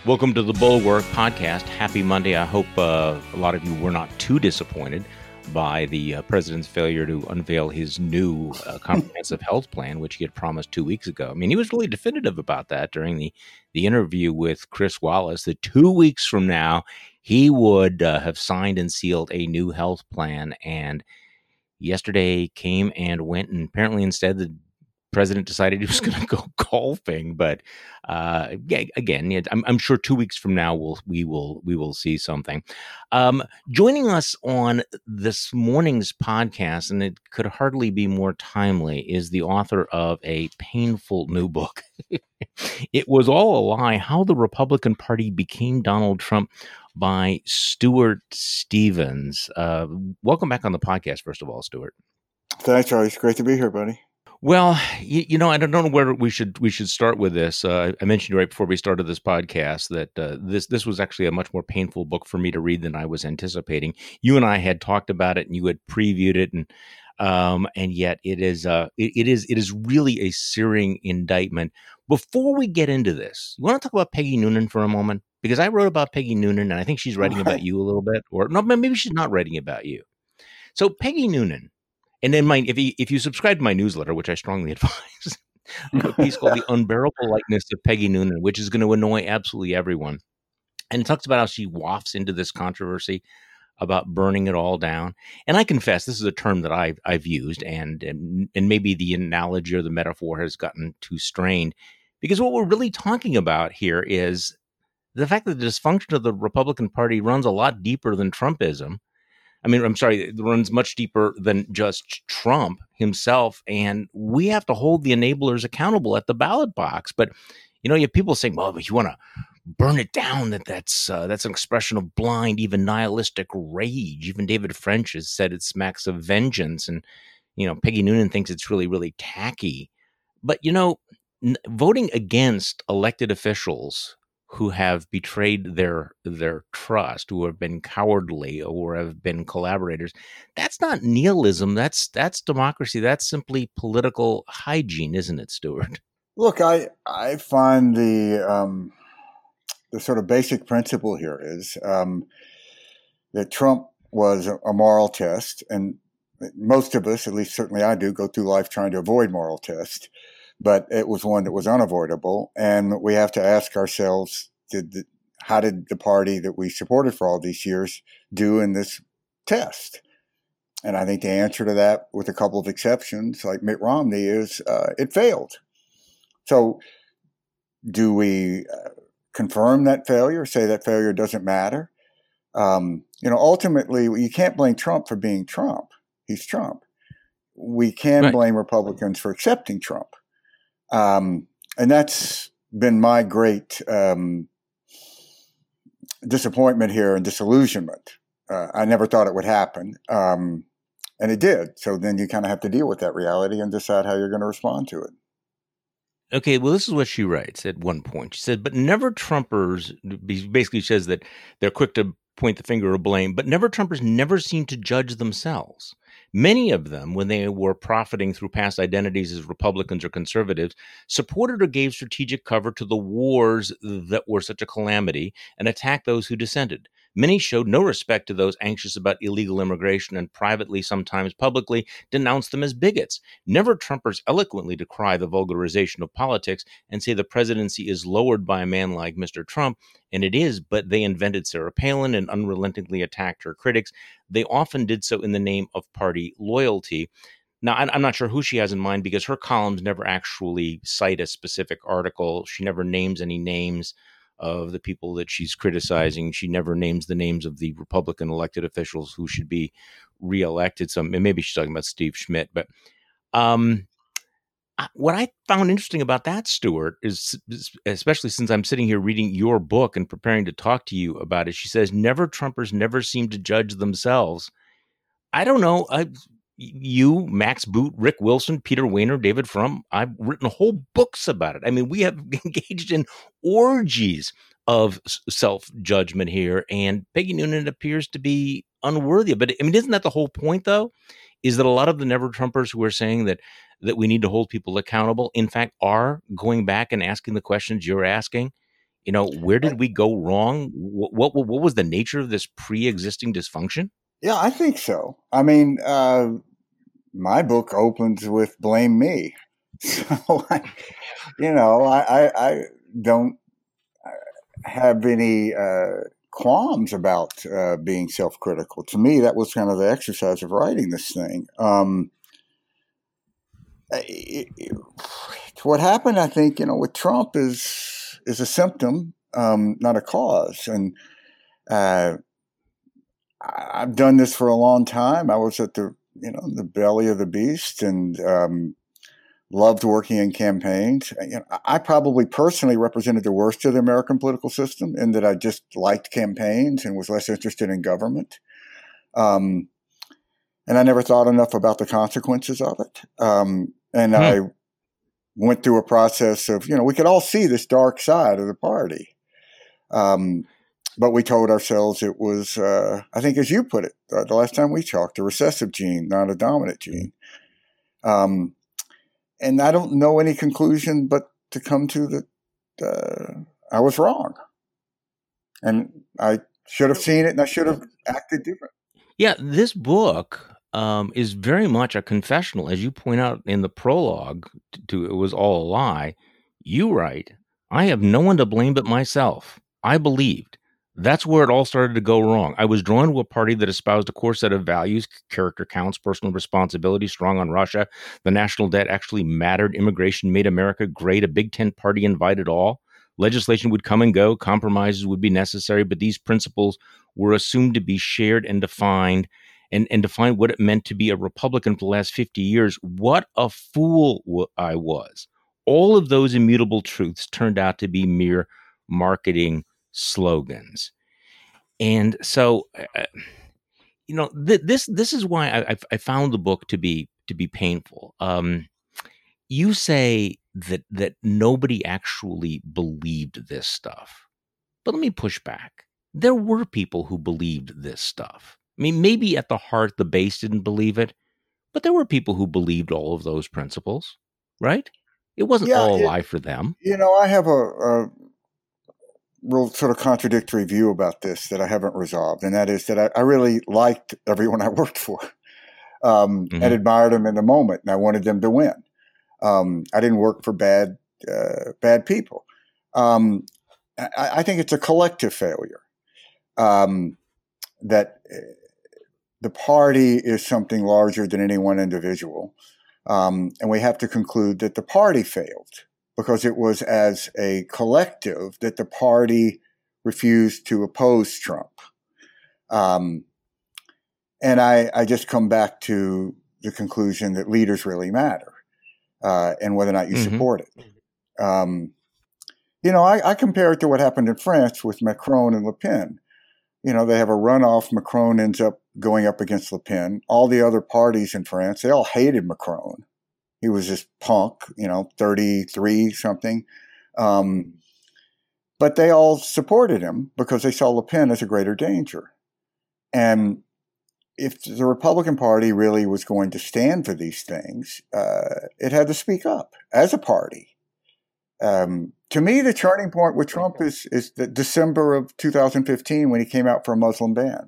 Welcome to the Bulwark Podcast. Happy Monday. I hope a lot of you were not too disappointed by the president's failure to unveil his new comprehensive health plan, which he had promised 2 weeks ago. I mean, he was really definitive about that during the interview with Chris Wallace, that 2 weeks from now, he would have signed and sealed a new health plan. And yesterday came and went, and apparently instead the president decided he was going to go golfing. But I'm sure 2 weeks from now we will see something. Joining us on this morning's podcast, and it could hardly be more timely, is the author of a painful new book. It Was All a Lie: How the Republican Party Became Donald Trump, by Stuart Stevens. Welcome back on the podcast, first of all, Stuart. Thanks, Charlie. It's great to be here, buddy. Well, I don't know where we should start with this. I mentioned right before we started this podcast that this was actually a much more painful book for me to read than I was anticipating. You and I had talked about it, and you had previewed it, and yet it is really a searing indictment. Before we get into this, you want to talk about Peggy Noonan for a moment? Because I wrote about Peggy Noonan, and I think she's writing about you a little bit, or no, maybe she's not writing about you. So Peggy Noonan. And then if you subscribe to my newsletter, which I strongly advise, I have a piece called The Unbearable Likeness of Peggy Noonan, which is going to annoy absolutely everyone. And it talks about how she wafts into this controversy about burning it all down. And I confess, this is a term that I've used, and maybe the analogy or the metaphor has gotten too strained, because what we're really talking about here is the fact that the dysfunction of the Republican Party runs a lot deeper than Trumpism. I mean, I'm sorry, it runs much deeper than just Trump himself, and we have to hold the enablers accountable at the ballot box. But, you have people saying, well, if you want to burn it down, that's an expression of blind, even nihilistic rage. Even David French has said it smacks of vengeance, and, Peggy Noonan thinks it's really, really tacky. But, voting against elected officials who have betrayed their trust, who have been cowardly or have been collaborators, that's not nihilism. That's democracy. That's simply political hygiene, isn't it, Stuart? Look, I find the sort of basic principle here is that Trump was a moral test, and most of us, at least certainly I do, go through life trying to avoid moral tests. But it was one that was unavoidable, and we have to ask ourselves, how did the party that we supported for all these years do in this test? And I think the answer to that, with a couple of exceptions, like Mitt Romney, is it failed. So do we confirm that failure, say that failure doesn't matter? Ultimately, you can't blame Trump for being Trump. He's Trump. We can blame Republicans for accepting Trump. And that's been my great disappointment here and disillusionment. I never thought it would happen, and it did. So then you kind of have to deal with that reality and decide how you're going to respond to it. Okay, well, this is what she writes at one point. She said, but never Trumpers, basically says that they're quick to point the finger of blame, but never Trumpers never seem to judge themselves. Many of them, when they were profiting through past identities as Republicans or conservatives, supported or gave strategic cover to the wars that were such a calamity and attacked those who dissented. Many showed no respect to those anxious about illegal immigration and privately, sometimes publicly, denounced them as bigots. Never Trumpers eloquently decry the vulgarization of politics and say the presidency is lowered by a man like Mr. Trump, and it is, but they invented Sarah Palin and unrelentingly attacked her critics. They often did so in the name of party loyalty. Now, I'm not sure who she has in mind, because her columns never actually cite a specific article. She never names any names of the people that she's criticizing. She never names the names of the Republican elected officials who should be reelected. Maybe she's talking about Steve Schmidt. But what I found interesting about that, Stuart, is especially since I'm sitting here reading your book and preparing to talk to you about it, she says, never Trumpers never seem to judge themselves. I don't know. You, Max Boot, Rick Wilson, Peter Wehner, David Frum, I've written whole books about it. I mean, we have engaged in orgies of self-judgment here, and Peggy Noonan appears to be unworthy. But I mean, isn't that the whole point, though? Is that a lot of the never Trumpers who are saying that we need to hold people accountable, in fact, are going back and asking the questions you're asking? Where did we go wrong? What was the nature of this pre-existing dysfunction? Yeah, I think so. I mean, my book opens with "Blame me," so I don't have any qualms about being self-critical. To me, that was kind of the exercise of writing this thing. What happened, I think, with Trump is a symptom, not a cause. And uh, I've done this for a long time. I was at the belly of the beast, and loved working in campaigns. I probably personally represented the worst of the American political system in that I just liked campaigns and was less interested in government. Um, and I never thought enough about the consequences of it. And Hmm. I went through a process of, we could all see this dark side of the party. But we told ourselves it was, I think, as you put it, the last time we talked, a recessive gene, not a dominant gene. Um, and I don't know any conclusion but to come to that I was wrong. And I should have seen it and I should have acted different. Yeah, this book is very much a confessional, as you point out in the prologue to "It Was All a Lie." You write, "I have no one to blame but myself. I believed. That's where it all started to go wrong. I was drawn to a party that espoused a core set of values, character counts, personal responsibility, strong on Russia. The national debt actually mattered. Immigration made America great. A Big Tent party invited all. Legislation would come and go. Compromises would be necessary, but these principles were assumed to be shared and defined and define what it meant to be a Republican for the last 50 years. What a fool I was. All of those immutable truths turned out to be mere marketing slogans." And so, this is why I found the book to be painful. You say that nobody actually believed this stuff. But let me push back. There were people who believed this stuff. I mean, maybe at the heart, the base didn't believe it, but there were people who believed all of those principles, right? It wasn't Yeah, all a lie for them. I have a real sort of contradictory view about this that I haven't resolved, and that is that I really liked everyone I worked for, and Hmm. admired them in the moment, and I wanted them to win. I didn't work for bad people. Um, I think it's a collective failure, that the party is something larger than any one individual. And we have to conclude that the party failed because it was as a collective that the party refused to oppose Trump. Um, and I just come back to the conclusion that leaders really matter, and whether or not you Hmm. support it. I compare it to what happened in France with Macron and Le Pen. They have a runoff. Macron ends up going up against Le Pen. All the other parties in France, they all hated Macron. He was this punk, 33 something. Um, but they all supported him because they saw Le Pen as a greater danger. And if the Republican Party really was going to stand for these things, it had to speak up as a party. To me, the turning point with Trump is the December of 2015 when he came out for a Muslim ban.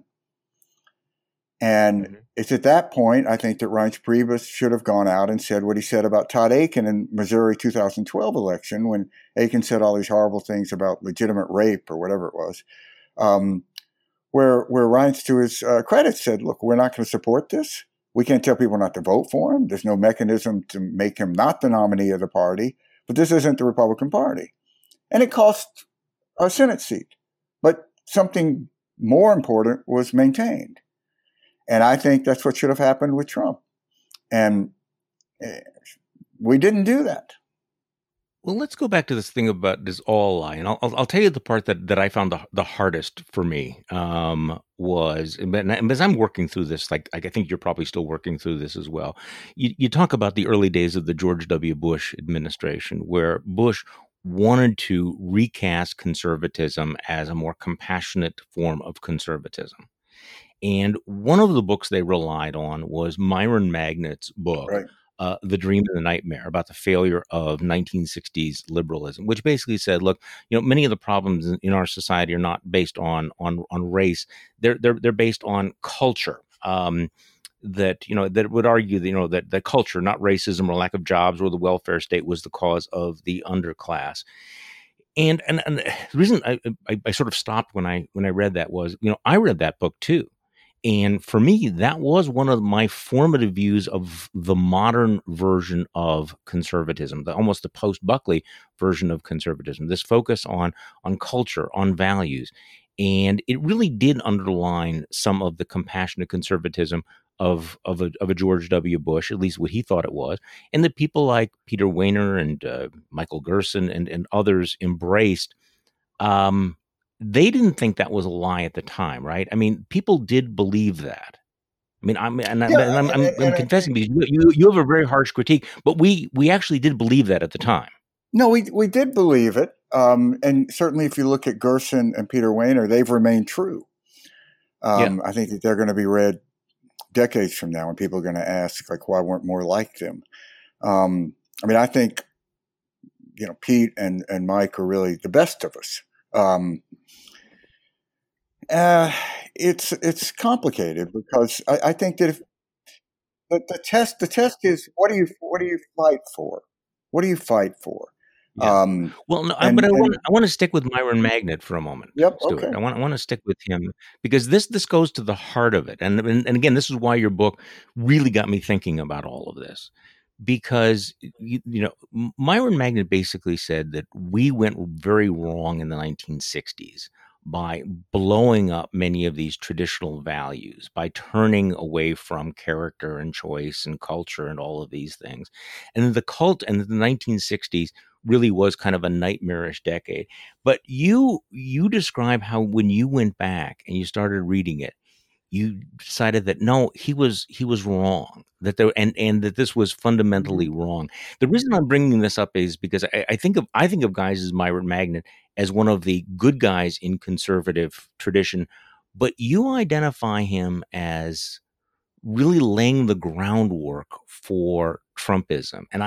And it's at that point, I think, that Reince Priebus should have gone out and said what he said about Todd Akin in Missouri 2012 election, when Akin said all these horrible things about legitimate rape or whatever it was, where Reince, to his credit, said, look, we're not going to support this. We can't tell people not to vote for him. There's no mechanism to make him not the nominee of the party, but this isn't the Republican Party. And it cost a Senate seat. But something more important was maintained. And I think that's what should have happened with Trump. And we didn't do that. Well, let's go back to this thing about this all lie, and I'll tell you the part that I found the hardest for me was, and as I'm working through this, like I think you're probably still working through this as well. You talk about the early days of the George W. Bush administration, where Bush wanted to recast conservatism as a more compassionate form of conservatism. And one of the books they relied on was Myron Magnet's book, Right. The Dream and the Nightmare, about the failure of 1960s liberalism, which basically said, look, many of the problems in our society are not based on race. They're based on culture. That would argue that that culture, not racism or lack of jobs or the welfare state, was the cause of the underclass. And the reason I sort of stopped when I read that was, I read that book too. And for me, that was one of my formative views of the modern version of conservatism, almost the post-Buckley version of conservatism, this focus on culture, on values. And it really did underline some of the compassionate conservatism of a George W. Bush, at least what he thought it was, and that people like Peter Wehner and Michael Gerson and others embraced. um, they didn't think that was a lie at the time, right? I mean, people did believe that. I mean, Yeah, I'm and I confessing think because you have a very harsh critique, but we actually did believe that at the time. no, we did believe it, and certainly if you look at Gerson and Peter Wehner, they've remained true. Yeah. I think that they're going to be read decades from now, and people are going to ask, like, why weren't more like them? I mean, I think Pete and Mike are really the best of us. Um, uh, it's complicated because I think that if the test is what do you fight for? What do you fight for? Yeah. Um, Well, no, but and I want to stick with Myron Magnet for a moment, yep, Stuart. okay. I want to stick with him because this goes to the heart of it, and again, this is why your book really got me thinking about all of this. Because Myron Magnet basically said that we went very wrong in the 1960s by blowing up many of these traditional values, by turning away from character and choice and culture and all of these things. And the 1960s really was kind of a nightmarish decade. But you describe how when you went back and you started reading it, you decided that no, he was wrong, that there and that this was Mhm. fundamentally wrong. The reason I'm bringing this up is because I think of guys as Myron Magnet as one of the good guys in conservative tradition, but you identify him as really laying the groundwork for Trumpism, and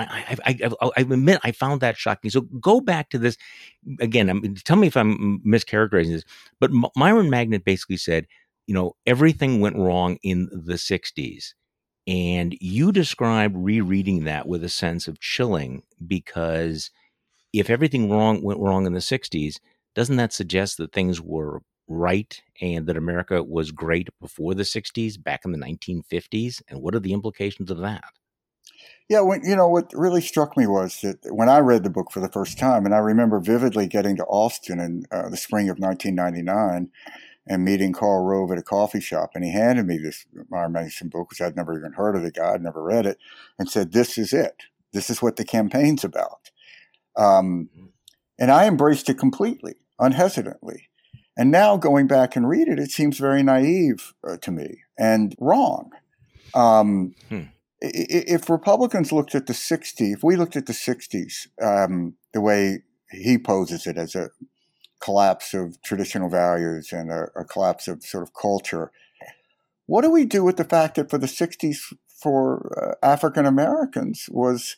I admit I found that shocking. So go back to this again. Tell me if I'm mischaracterizing this, but Myron Magnet basically said, everything went wrong in the '60s, and you describe rereading that with a sense of chilling because if everything went wrong in the '60s, doesn't that suggest that things were right and that America was great before the '60s, back in the 1950s? And what are the implications of that? Yeah, what really struck me was that when I read the book for the first time, and I remember vividly getting to Austin in the spring of 1999 and meeting Karl Rove at a coffee shop, and he handed me this Myron Magnuson book, which I'd never even heard of the guy, I'd never read it, and said, "This is it. This is what the campaign's about." Um, and I embraced it completely, unhesitantly. And now going back and read it, it seems very naive to me and wrong. Um, Hmm. if Republicans looked at the '60s, if we looked at the '60s, the way he poses it as a collapse of traditional values and a collapse of sort of culture, what do we do with the fact that for the '60s, for African Americans, was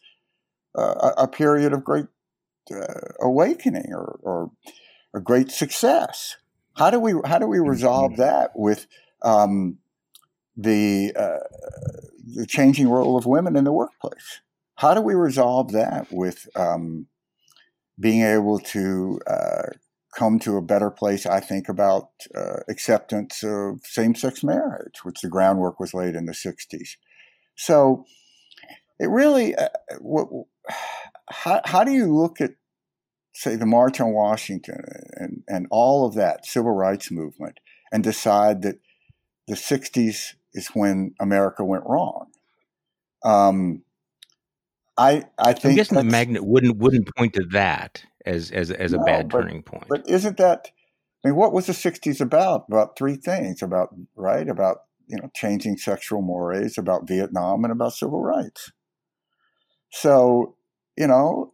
a period of great awakening or a great success? How do we resolve Mhm. that with um, the the changing role of women in the workplace? How do we resolve that with being able to come to a better place? I think about acceptance of same-sex marriage, which the groundwork was laid in the '60s. So it really, what, how do you look at, say, the March on Washington and all of that civil rights movement and decide that the '60s is when America went wrong? Um, I I'm think guessing the that's magnet wouldn't point to that as a no, bad but turning point. but isn't that? I mean, what was the '60s about? About three things: about right, about changing sexual mores, about Vietnam, and about civil rights. So you know,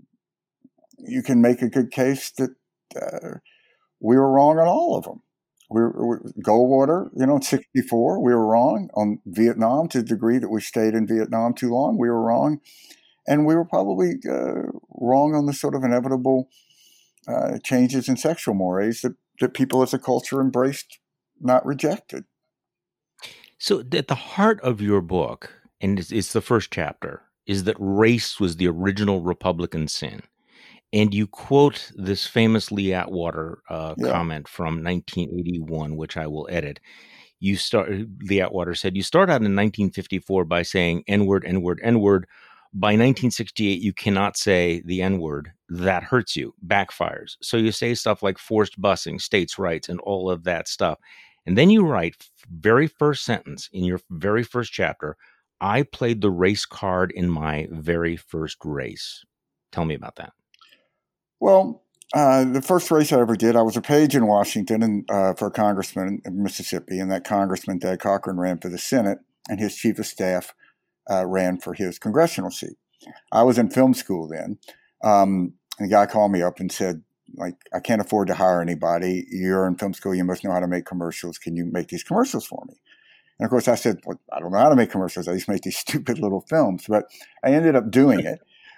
you can make a good case that we were wrong on all of them. Goldwater, in '64, we were wrong on Vietnam to the degree that we stayed in Vietnam too long. We were wrong. And we were probably wrong on the sort of inevitable changes in sexual mores that people as a culture embraced, not rejected. So at the heart of your book, and it's the first chapter, is that race was the original Republican sin. And you quote this famous Lee Atwater comment from 1981, which I will edit. Lee Atwater said, you start out in 1954 by saying N-word, N-word, N-word. By 1968, you cannot say the N-word. That hurts you, backfires. So you say stuff like forced busing, states' rights, and all of that stuff. And then you write, very first sentence in your very first chapter, I played the race card in my very first race. Tell me about that. Well, the first race I ever did, I was a page in Washington and for a congressman in Mississippi, and that congressman, Thad Cochran, ran for the Senate, and his chief of staff ran for his congressional seat. I was in film school then. And the guy called me up and said, I can't afford to hire anybody. You're in film school. You must know how to make commercials. Can you make these commercials for me? And of course, I said, well, I don't know how to make commercials. I just make these stupid little films. But I ended up doing it.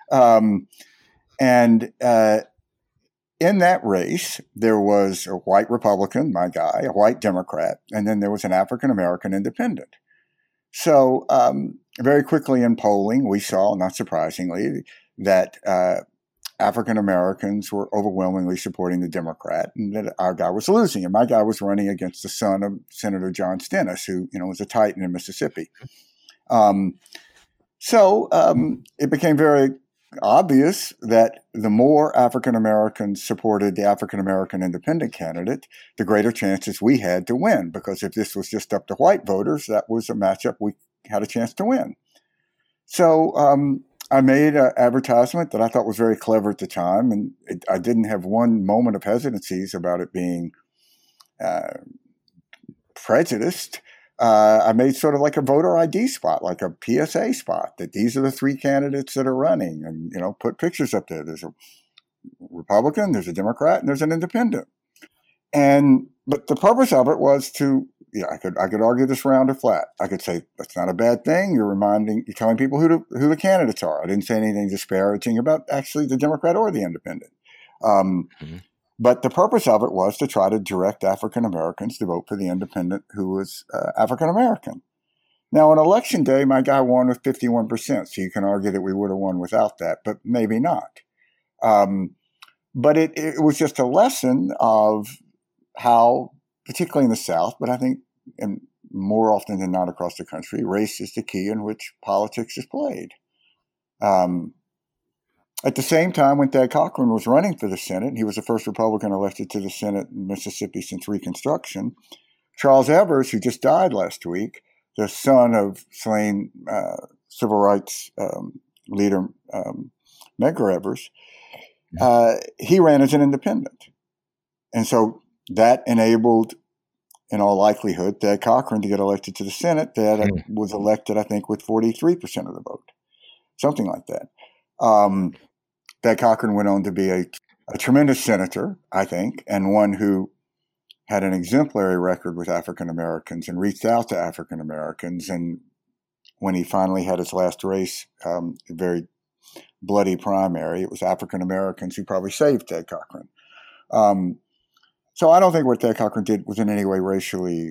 In that race, there was a white Republican, my guy, a white Democrat, and then there was an African-American independent. So very quickly in polling, we saw, not surprisingly, that African Americans were overwhelmingly supporting the Democrat, and that our guy was losing. And my guy was running against the son of Senator John Stennis, who was a Titan in Mississippi. So it became very obvious that the more African Americans supported the African American independent candidate, the greater chances we had to win. Because if this was just up to white voters, that was a matchup we had a chance to win. So I made an advertisement that I thought was very clever at the time, and I didn't have one moment of hesitancies about it being prejudiced. I made sort of like a voter ID spot, like a PSA spot, that these are the three candidates that are running, and put pictures up there. There's a Republican, there's a Democrat, and there's an independent. But the purpose of it was to, I could argue this round or flat. I could say that's not a bad thing. You're telling people who the candidates are. I didn't say anything disparaging about actually the Democrat or the independent. But the purpose of it was to try to direct African Americans to vote for the independent who was African American. Now, on election day, my guy won with 51%, so you can argue that we would have won without that, but maybe not. But it was just a lesson of how, particularly in the South, but I think and more often than not across the country, race is the key in which politics is played. At the same time, when Thad Cochran was running for the Senate, and he was the first Republican elected to the Senate in Mississippi since Reconstruction, Charles Evers, who just died last week, the son of slain civil rights leader Medgar Evers, he ran as an independent. And so that enabled, in all likelihood, Thad Cochran to get elected to the Senate. Thad was elected, I think, with 43% of the vote, something like that. Thad Cochran went on to be a tremendous senator, I think, and one who had an exemplary record with African Americans and reached out to African Americans. And when he finally had his last race, a very bloody primary, it was African Americans who probably saved Thad Cochran. So I don't think what Thad Cochran did was in any way racially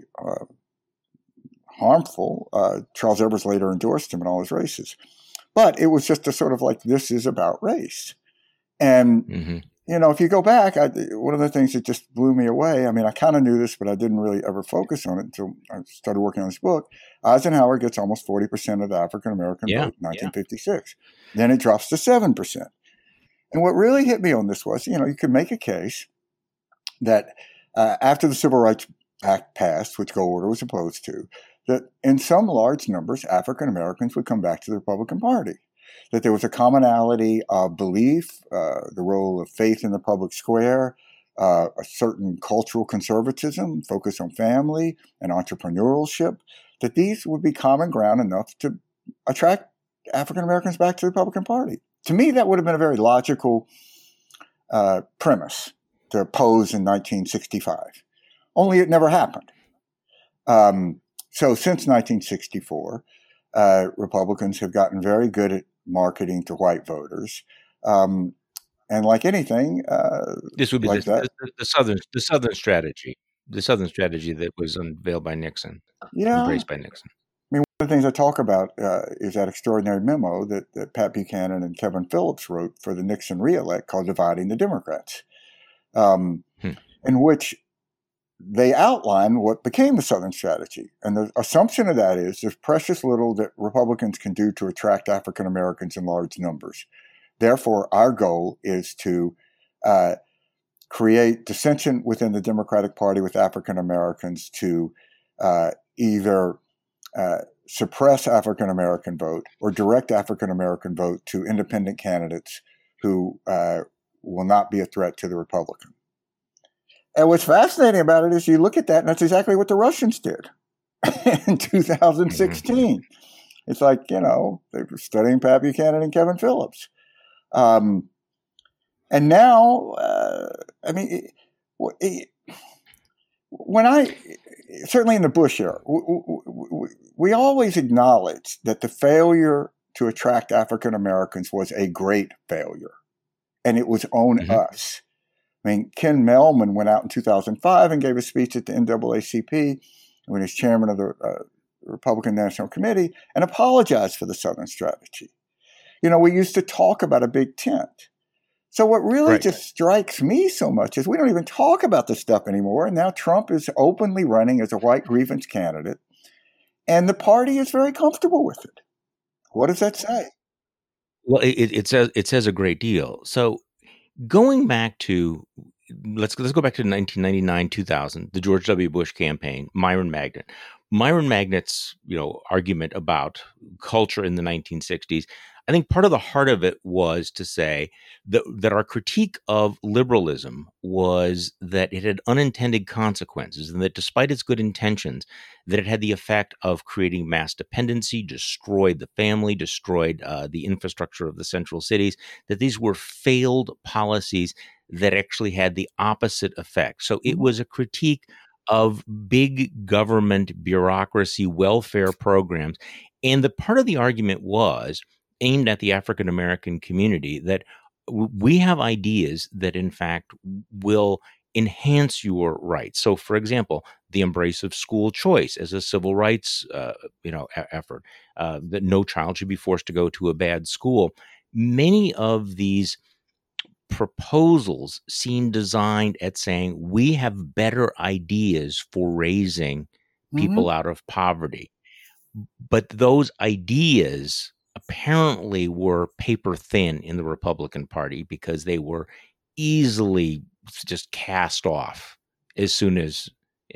harmful. Charles Evers later endorsed him in all his races. But it was just a sort of like, this is about race. And, if you go back, one of the things that just blew me away, I kind of knew this, but I didn't really ever focus on it until I started working on this book. Eisenhower gets almost 40% of the African-American vote in 1956. Then it drops to 7%. And what really hit me on this was, you could make a case that after the Civil Rights Act passed, which Goldwater was opposed to, that in some large numbers, African Americans would come back to the Republican Party, that there was a commonality of belief, the role of faith in the public square, a certain cultural conservatism, focus on family and entrepreneurship, that these would be common ground enough to attract African Americans back to the Republican Party. To me, that would have been a very logical premise to pose in 1965. only it never happened. So since 1964, Republicans have gotten very good at marketing to white voters. And like anything, This would be like that, the Southern strategy, that was unveiled by Nixon, yeah. embraced by Nixon. I mean, one of the things I talk about is that extraordinary memo that Pat Buchanan and Kevin Phillips wrote for the Nixon reelect called Dividing the Democrats, in which they outline what became the Southern strategy. And the assumption of that is there's precious little that Republicans can do to attract African Americans in large numbers. Therefore, our goal is to create dissension within the Democratic Party with African Americans to either suppress African American vote or direct African American vote to independent candidates who will not be a threat to the Republican. And what's fascinating about it is you look at that, and that's exactly what the Russians did in 2016. It's like, they were studying Pat Buchanan and Kevin Phillips. And now, certainly in the Bush era, we always acknowledged that the failure to attract African Americans was a great failure, and it was on us. I mean, Ken Mehlman went out in 2005 and gave a speech at the NAACP when he was chairman of the Republican National Committee and apologized for the Southern strategy. We used to talk about a big tent. So what really just strikes me so much is we don't even talk about this stuff anymore. And now Trump is openly running as a white grievance candidate, and the party is very comfortable with it. What does that say? Well, it says a great deal. So going back to let's go back to 1999, 2000, the George W. Bush campaign, Myron Magnet. Myron Magnet's argument about culture in the 1960s. I think part of the heart of it was to say that our critique of liberalism was that it had unintended consequences, and that despite its good intentions, that it had the effect of creating mass dependency, destroyed the family, destroyed the infrastructure of the central cities, that these were failed policies that actually had the opposite effect. So it was a critique of big government bureaucracy, welfare programs. And the part of the argument was aimed at the African American community that we have ideas that, in fact, will enhance your rights. So, for example, the embrace of school choice as a civil rights, effort, that no child should be forced to go to a bad school. Many of these proposals seem designed at saying we have better ideas for raising people out of poverty. But those ideas apparently were paper thin in the Republican Party because they were easily just cast off as soon as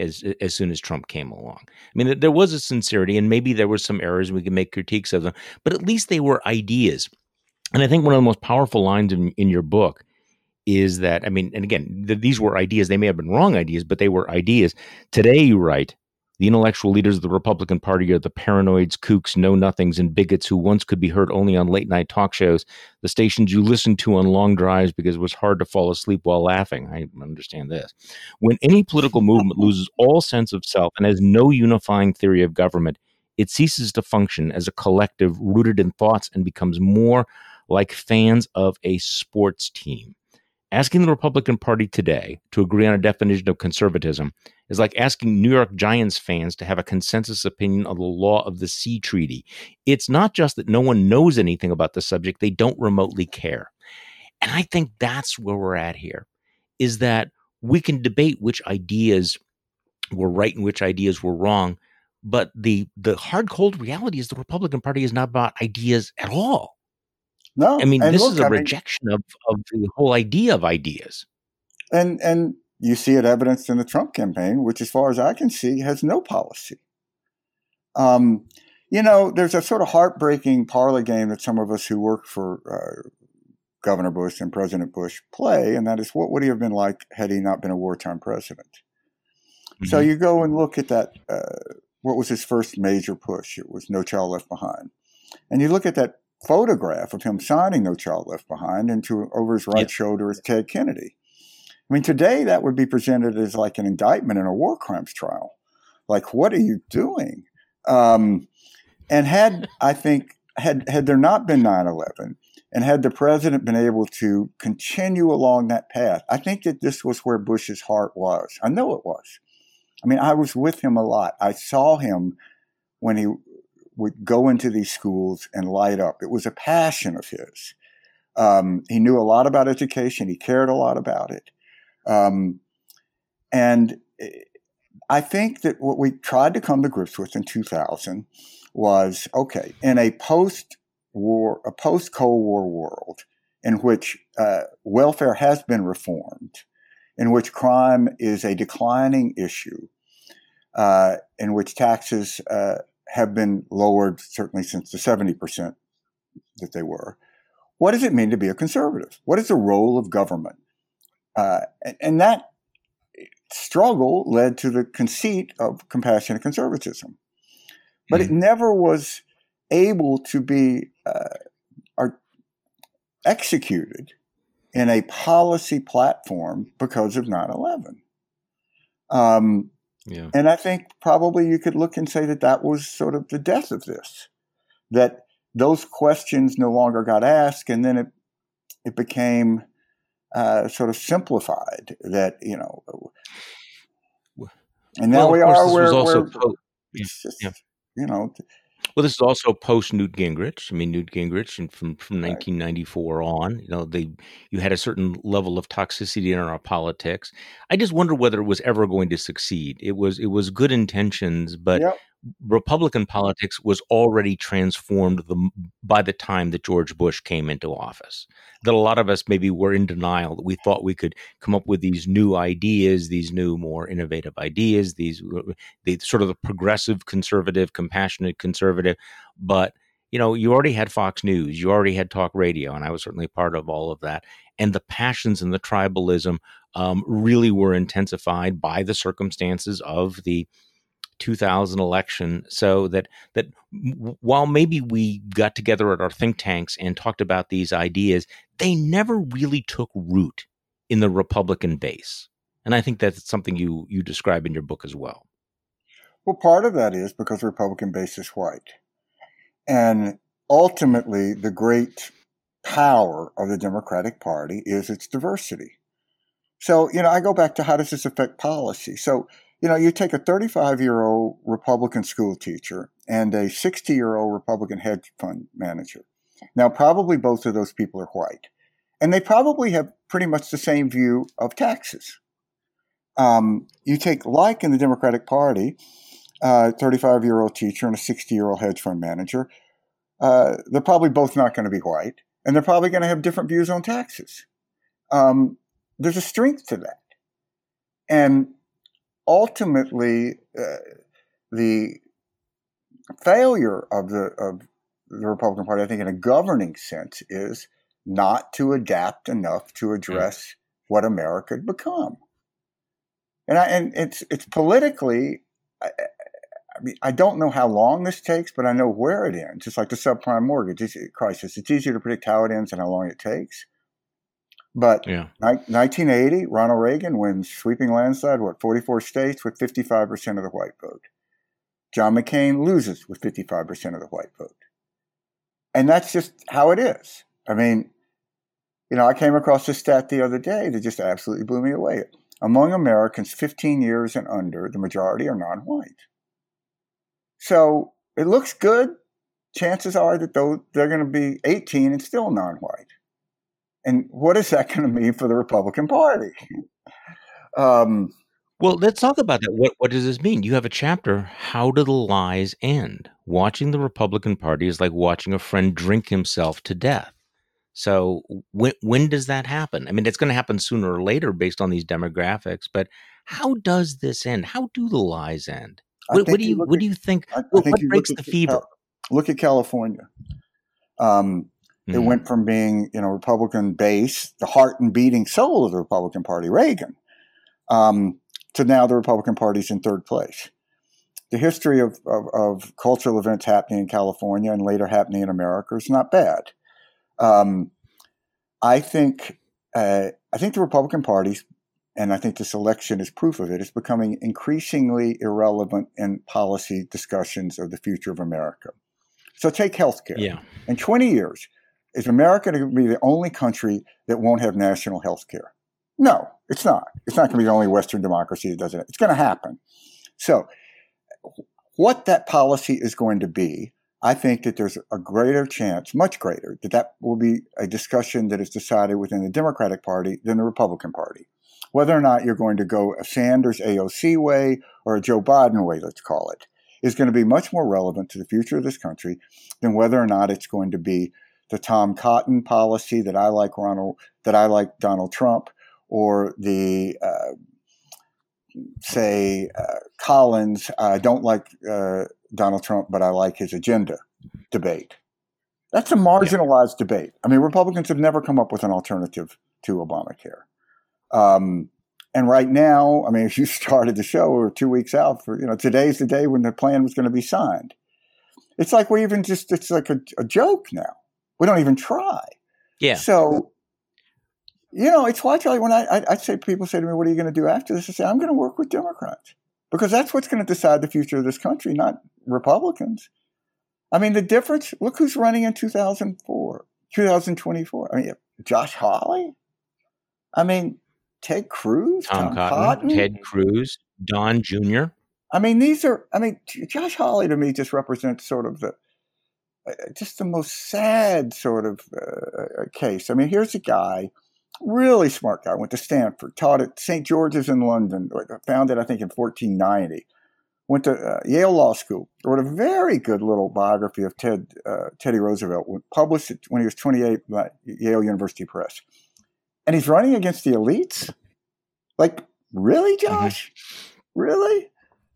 Trump came along. I mean, there was a sincerity, and maybe there were some errors, and we can make critiques of them, but at least they were ideas. And I think one of the most powerful lines in your book is that, I mean, and again, these were ideas. They may have been wrong ideas, but they were ideas. Today, you write, the intellectual leaders of the Republican Party are the paranoids, kooks, know-nothings, and bigots who once could be heard only on late-night talk shows, the stations you listened to on long drives because it was hard to fall asleep while laughing. I understand this. When any political movement loses all sense of self and has no unifying theory of government, it ceases to function as a collective rooted in thoughts and becomes more like fans of a sports team. Asking the Republican Party today to agree on a definition of conservatism is like asking New York Giants fans to have a consensus opinion on the law of the sea treaty. It's not just that no one knows anything about the subject, they don't remotely care. And I think that's where we're at here, is that we can debate which ideas were right and which ideas were wrong, but the hard, cold reality is the Republican Party is not about ideas at all. No, I mean, this is a rejection of the whole idea of ideas. And you see it evidenced in the Trump campaign, which, as far as I can see, has no policy. There's a sort of heartbreaking parlor game that some of us who work for Governor Bush and President Bush play, and that is, what would he have been like had he not been a wartime president? Mm-hmm. So you go and look at that. What was his first major push? It was No Child Left Behind. And you look at that photograph of him signing No Child Left Behind, and over his right shoulder is Ted Kennedy. I mean, today that would be presented as like an indictment in a war crimes trial. Like, what are you doing? And I think, had there not been 9/11, and had the president been able to continue along that path, I think that this was where Bush's heart was. I know it was. I mean, I was with him a lot. I saw him when he would go into these schools and light up. It was a passion of his. He knew a lot about education. He cared a lot about it. And I think that what we tried to come to grips with in 2000 was, okay, in a post-Cold War world in which welfare has been reformed, in which crime is a declining issue, in which taxes have been lowered certainly since the 70% that they were. What does it mean to be a conservative? What is the role of government? And that struggle led to the conceit of compassionate conservatism. But it never was able to be executed in a policy platform because of 9/11. And I think probably you could look and say that that was sort of the death of this, that those questions no longer got asked, and then it became sort of simplified that, and now we are where it's just, Well, this is also post Newt Gingrich. I mean, Newt Gingrich, and from 1994 on, you had a certain level of toxicity in our politics. I just wonder whether it was ever going to succeed. It was good intentions, but Republican politics was already transformed by the time that George Bush came into office. That a lot of us maybe were in denial, that we thought we could come up with these new ideas, these new, more innovative ideas, the sort of the progressive conservative, compassionate conservative. But, you already had Fox News, you already had talk radio, and I was certainly part of all of that. And the passions and the tribalism really were intensified by the circumstances of the 2000 election, so that while maybe we got together at our think tanks and talked about these ideas, they never really took root in the Republican base. And I think that's something you describe in your book as well. Well, part of that is because the Republican base is white. And ultimately, the great power of the Democratic Party is its diversity. So, I go back to, how does this affect policy? So, you take a 35-year-old Republican school teacher and a 60-year-old Republican hedge fund manager. Now, probably both of those people are white. And they probably have pretty much the same view of taxes. You take, like in the Democratic Party, a 35-year-old teacher and a 60-year-old hedge fund manager. They're probably both not going to be white. And they're probably going to have different views on taxes. There's a strength to that. And ultimately, the failure of the Republican Party, I think, in a governing sense, is not to adapt enough to address what America had become. And it's politically, I don't know how long this takes, but I know where it ends. It's like the subprime mortgage crisis. It's easier to predict how it ends and how long it takes. But 1980, Ronald Reagan wins sweeping landslide, 44 states with 55% of the white vote. John McCain loses with 55% of the white vote. And that's just how it is. I mean, I came across this stat the other day that just absolutely blew me away. Among Americans 15 years and under, the majority are non-white. So it looks good. Chances are that they're going to be 18 and still non-white. And what is that going to mean for the Republican Party? Well, let's talk about that. What does this mean? You have a chapter, How Do the Lies End? Watching the Republican Party is like watching a friend drink himself to death. So when does that happen? I mean, it's going to happen sooner or later based on these demographics, but how does this end? How do the lies end? What do you think? What breaks the fever? Look at California. It went from being, Republican base, the heart and beating soul of the Republican Party, Reagan, to now the Republican Party's in third place. The history of cultural events happening in California and later happening in America is not bad. I think the Republican Party's and I think this election is proof of it, is becoming increasingly irrelevant in policy discussions of the future of America. So take healthcare. Yeah. In 20 years, is America going to be the only country that won't have national healthcare? No, it's not. It's not going to be the only Western democracy that does it. It's going to happen. So what that policy is going to be, I think that there's a greater chance, much greater, that will be a discussion that is decided within the Democratic Party than the Republican Party. Whether or not you're going to go a Sanders AOC way or a Joe Biden way, let's call it, is going to be much more relevant to the future of this country than whether or not it's going to be the Tom Cotton policy that I like Donald Trump, or the Collins, I don't like Donald Trump, but I like his agenda debate. That's a marginalized debate. I mean, Republicans have never come up with an alternative to Obamacare. And right now, I mean, if you started the show, we're 2 weeks out for, today's the day when the plan was going to be signed. It's like it's like a joke now. We don't even try. Yeah. So, it's why, Charlie, when people say to me, what are you going to do after this? I say, I'm going to work with Democrats, because that's what's going to decide the future of this country, not Republicans. I mean, the difference, look who's running in 2024. I mean, Josh Hawley. I mean, Ted Cruz, Tom Cotton, Ted Cruz, Don Jr. I mean, Josh Hawley to me just represents sort of the most sad sort of case. I mean, here's a guy, really smart guy, went to Stanford, taught at St. George's in London, founded, I think, in 1490, went to Yale Law School, wrote a very good little biography of Teddy Roosevelt, published it when he was 28 by Yale University Press. And he's running against the elites? Like, really, Josh? Mm-hmm. Really?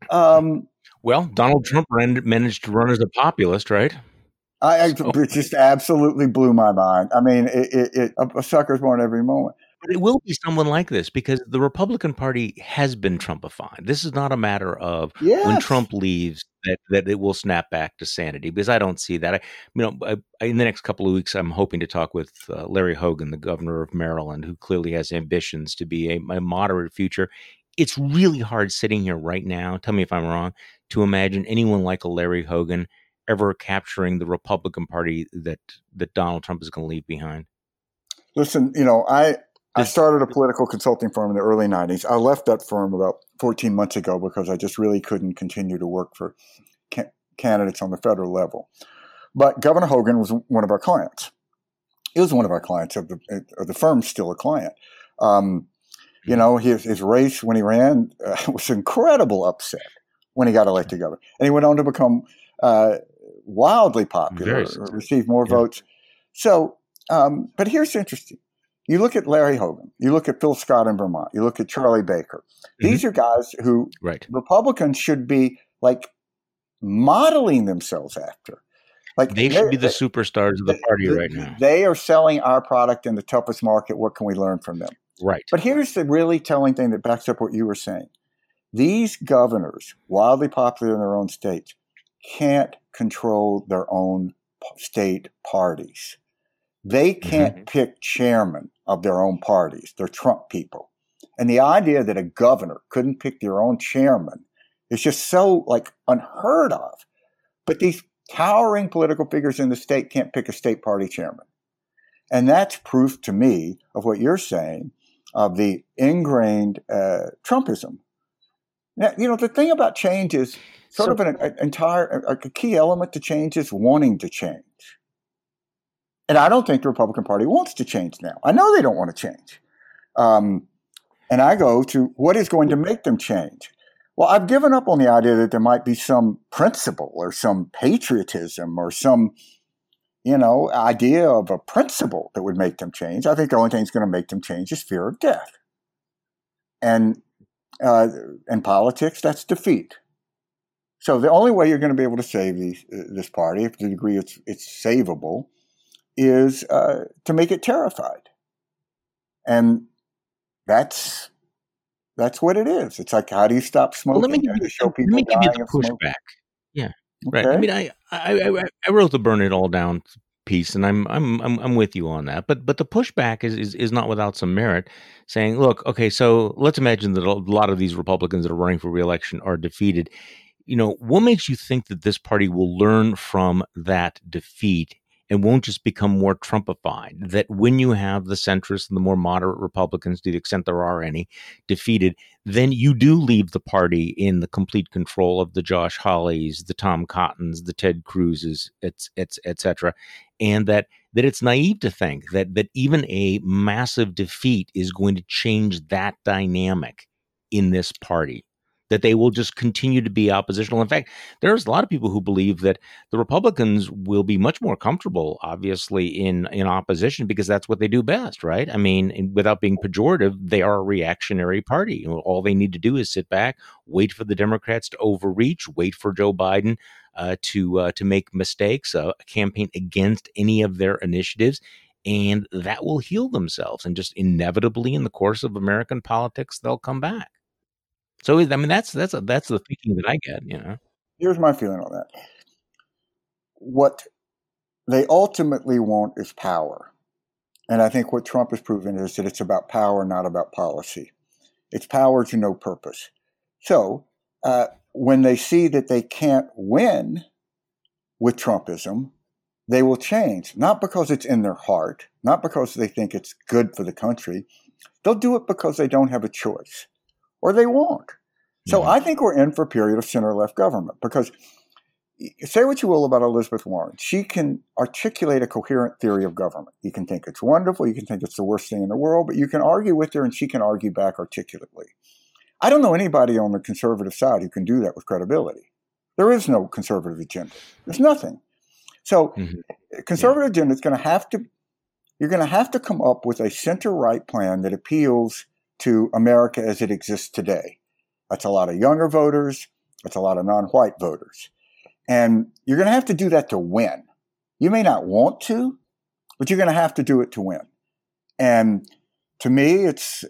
Well, Donald Trump managed to run as a populist, right? It just absolutely blew my mind. I mean, a sucker's born every moment. But it will be someone like this, because the Republican Party has been Trumpified. This is not a matter of when Trump leaves that it will snap back to sanity, because I don't see that. In the next couple of weeks, I'm hoping to talk with Larry Hogan, the governor of Maryland, who clearly has ambitions to be a moderate future. It's really hard sitting here right now, tell me if I'm wrong, to imagine anyone like a Larry Hogan ever capturing the Republican Party that Donald Trump is going to leave behind. Listen, I started a political consulting firm in the early 90s. I left that firm about 14 months ago because I just really couldn't continue to work for candidates on the federal level. But Governor Hogan was one of our clients. He was one of our clients of the firm's still a client. His race when he ran was incredible upset when he got elected governor. And he went on to become wildly popular, received more votes. So, but here's interesting. You look at Larry Hogan, you look at Phil Scott in Vermont, you look at Charlie Baker. These are guys who Republicans should be like modeling themselves after. Like they should be the superstars of the party right now. They are selling our product in the toughest market. What can we learn from them? Right. But here's the really telling thing that backs up what you were saying. These governors, wildly popular in their own states, can't control their own state parties. They can't pick chairman of their own parties. They're Trump people. And the idea that a governor couldn't pick their own chairman is just so unheard of. But these towering political figures in the state can't pick a state party chairman. And that's proof to me of what you're saying of the ingrained Trumpism. Now, the thing about change is sort of a key element to change is wanting to change. And I don't think the Republican Party wants to change now. I know they don't want to change. And I go to what is going to make them change. Well, I've given up on the idea that there might be some principle or some patriotism or some, idea of a principle that would make them change. I think the only thing that's going to make them change is fear of death. And in politics, that's defeat. So the only way you're going to be able to save this party, to the degree it's savable, is to make it terrified. And that's what it is. It's like, how do you stop smoking? Well, let me give you the pushback. Yeah, okay. Right. I mean, I wrote the Burn It All Down piece, and I'm with you on that. But the pushback is not without some merit, saying, look, okay, so let's imagine that a lot of these Republicans that are running for reelection are defeated. What makes you think that this party will learn from that defeat and won't just become more Trumpified? That when you have the centrists and the more moderate Republicans, to the extent there are any, defeated, then you do leave the party in the complete control of the Josh Hawleys, the Tom Cottons, the Ted Cruzes, et cetera, and that it's naive to think that even a massive defeat is going to change that dynamic in this party, that they will just continue to be oppositional. In fact, there's a lot of people who believe that the Republicans will be much more comfortable, obviously, in opposition, because that's what they do best, right? I mean, without being pejorative, they are a reactionary party. All they need to do is sit back, wait for the Democrats to overreach, wait for Joe Biden to make mistakes, campaign against any of their initiatives, and that will heal themselves. And just inevitably, in the course of American politics, they'll come back. So, I mean, that's the thinking that I get. Here's my feeling on that. What they ultimately want is power. And I think what Trump has proven is that it's about power, not about policy. It's power to no purpose. So when they see that they can't win with Trumpism, they will change, not because it's in their heart, not because they think it's good for the country. They'll do it because they don't have a choice, or they won't. So I think we're in for a period of center-left government, because say what you will about Elizabeth Warren, she can articulate a coherent theory of government. You can think it's wonderful, you can think it's the worst thing in the world, but you can argue with her and she can argue back articulately. I don't know anybody on the conservative side who can do that with credibility. There is no conservative agenda. There's nothing. So conservative agenda is going to have to, you're going to have to come up with a center-right plan that appeals to America as it exists today. That's a lot of younger voters. That's a lot of non-white voters. And you're going to have to do that to win. You may not want to, but you're going to have to do it to win. And to me, it's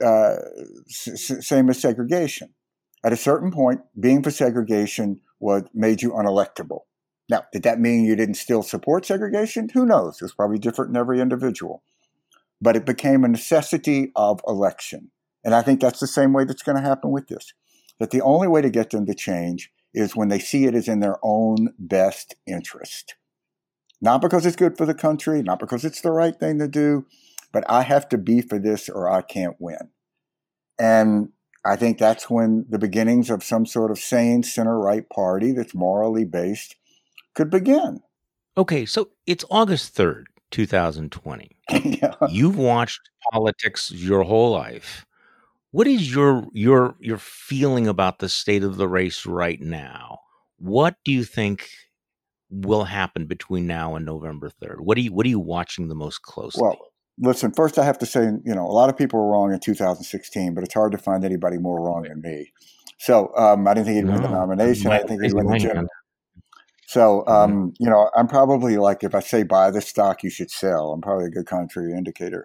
same as segregation. At a certain point, being for segregation made you unelectable. Now, did that mean you didn't still support segregation? Who knows? It was probably different in every individual. But it became a necessity of election. And I think that's the same way that's going to happen with this. That the only way to get them to change is when they see it as in their own best interest. Not because it's good for the country, not because it's the right thing to do, but I have to be for this or I can't win. And I think that's when the beginnings of some sort of sane center-right party that's morally based could begin. Okay, so it's August 3rd, 2020. Yeah. You've watched politics your whole life. What is your feeling about the state of the race right now? What do you think will happen between now and November 3rd? What are you watching the most closely? Well, listen, first I have to say, a lot of people were wrong in 2016, but it's hard to find anybody more wrong than me. So I didn't think he'd win the nomination. I didn't think he'd win the general. So, I'm probably like, if I say buy this stock, you should sell. I'm probably a good contrary indicator.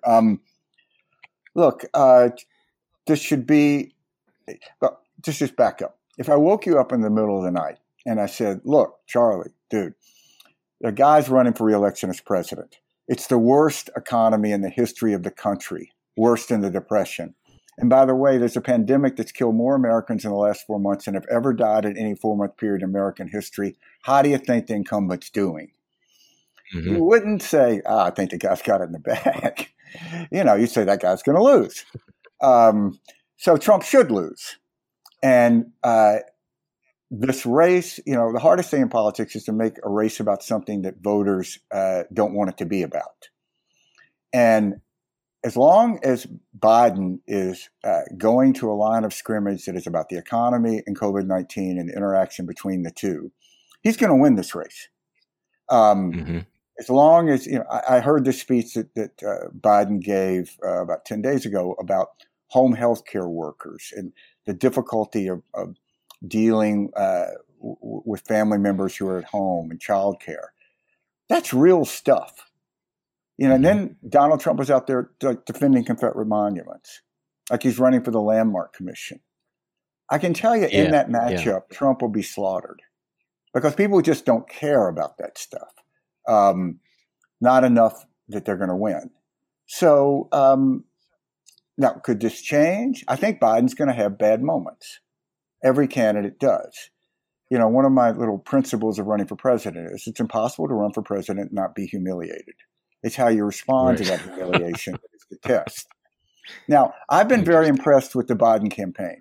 Look, this should be, just back up. If I woke you up in the middle of the night and I said, look, Charlie, dude, the guy's running for re-election as president. It's the worst economy in the history of the country, worse than the Depression. And by the way, there's a pandemic that's killed more Americans in the last 4 months than have ever died in any 4-month period in American history. How do you think the incumbent's doing? You wouldn't say, I think the guy's got it in the bag. You'd say that guy's going to lose. So Trump should lose. And this race, the hardest thing in politics is to make a race about something that voters don't want it to be about. And as long as Biden is going to a line of scrimmage that is about the economy and COVID-19 and the interaction between the two, he's going to win this race. As long as, I heard this speech that Biden gave about 10 days ago about home health care workers and the difficulty of dealing with family members who are at home and childcare. That's real stuff. And then Donald Trump was out there defending Confederate monuments, like he's running for the Landmark Commission. I can tell you in that matchup, Trump will be slaughtered because people just don't care about that stuff. not enough that they're going to win. So now, could this change? I think Biden's going to have bad moments. Every candidate does. You know, one of my little principles of running for president is it's impossible to run for president and not be humiliated. It's how you respond to that humiliation that is the test. Now, I've been very impressed with the Biden campaign.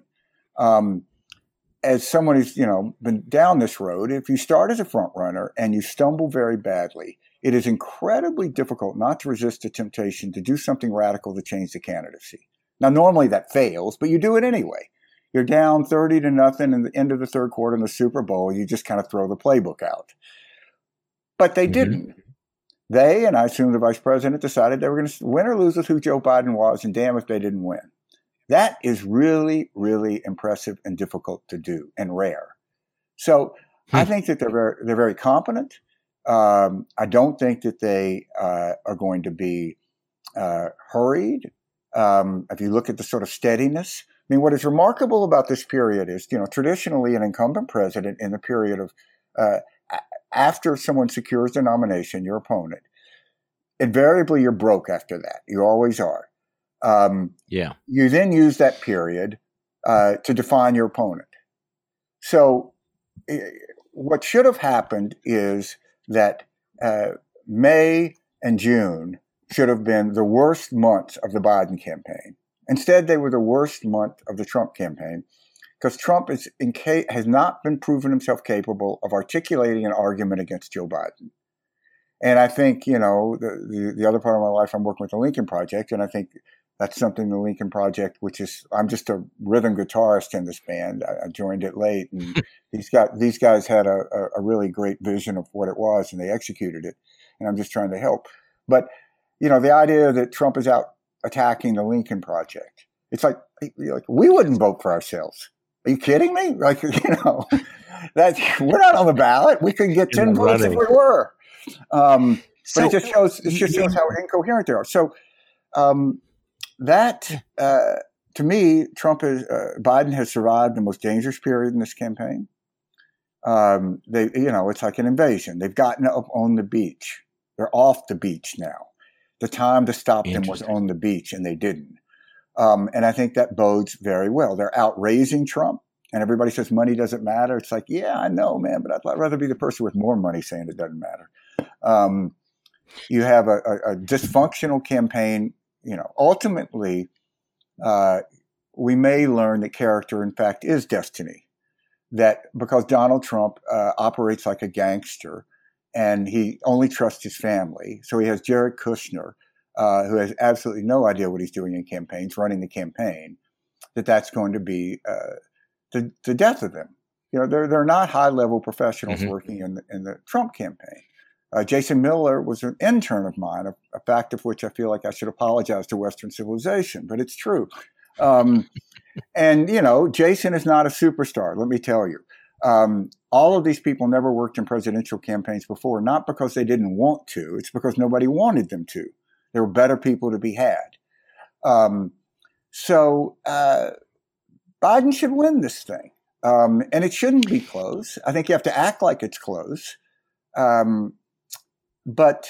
As someone who's, been down this road, if you start as a front runner and you stumble very badly, it is incredibly difficult not to resist the temptation to do something radical to change the candidacy. Now, normally that fails, but you do it anyway. You're down 30-0 in the end of the third quarter in the Super Bowl. You just kind of throw the playbook out. But they didn't. They, and I assume the vice president, decided they were going to win or lose with who Joe Biden was, and damn if they didn't win. That is really, really impressive and difficult to do and rare. So I think that they're very competent. I don't think that they are going to be hurried. If you look at the sort of steadiness, I mean, what is remarkable about this period is, traditionally an incumbent president in the period of after someone secures the nomination, your opponent, invariably you're broke after that. You always are. You then use that period to define your opponent. So what should have happened is that May and June should have been the worst months of the Biden campaign. Instead, they were the worst month of the Trump campaign because Trump has not been proven himself capable of articulating an argument against Joe Biden. And I think, the other part of my life, I'm working with the Lincoln Project, and I think that's something the Lincoln Project, which is, I'm just a rhythm guitarist in this band. I joined it late, and these guys had a really great vision of what it was, and they executed it. And I'm just trying to help. But, the idea that Trump is out attacking the Lincoln Project, it's like we wouldn't vote for ourselves. Are you kidding me? That we're not on the ballot. We could get 10 votes if we were. But it just shows how incoherent they are. So that to me, Biden has survived the most dangerous period in this campaign. It's like an invasion. They've gotten up on the beach. They're off the beach now. The time to stop them was on the beach, and they didn't. And I think that bodes very well. They're out raising Trump, and everybody says money doesn't matter. It's like, yeah, I know, man, but I'd rather be the person with more money saying it doesn't matter. You have a dysfunctional campaign. Ultimately, we may learn that character, in fact, is destiny. That because Donald Trump operates like a gangster, and he only trusts his family. So he has Jared Kushner, who has absolutely no idea what he's doing in campaigns, running the campaign, that's going to be the death of him. They're not high-level professionals working in the Trump campaign. Jason Miller was an intern of mine, a fact of which I feel like I should apologize to Western civilization, but it's true. And, Jason is not a superstar, let me tell you. All of these people never worked in presidential campaigns before, not because they didn't want to. It's because nobody wanted them to. There were better people to be had. So Biden should win this thing. And it shouldn't be close. I think you have to act like it's close. But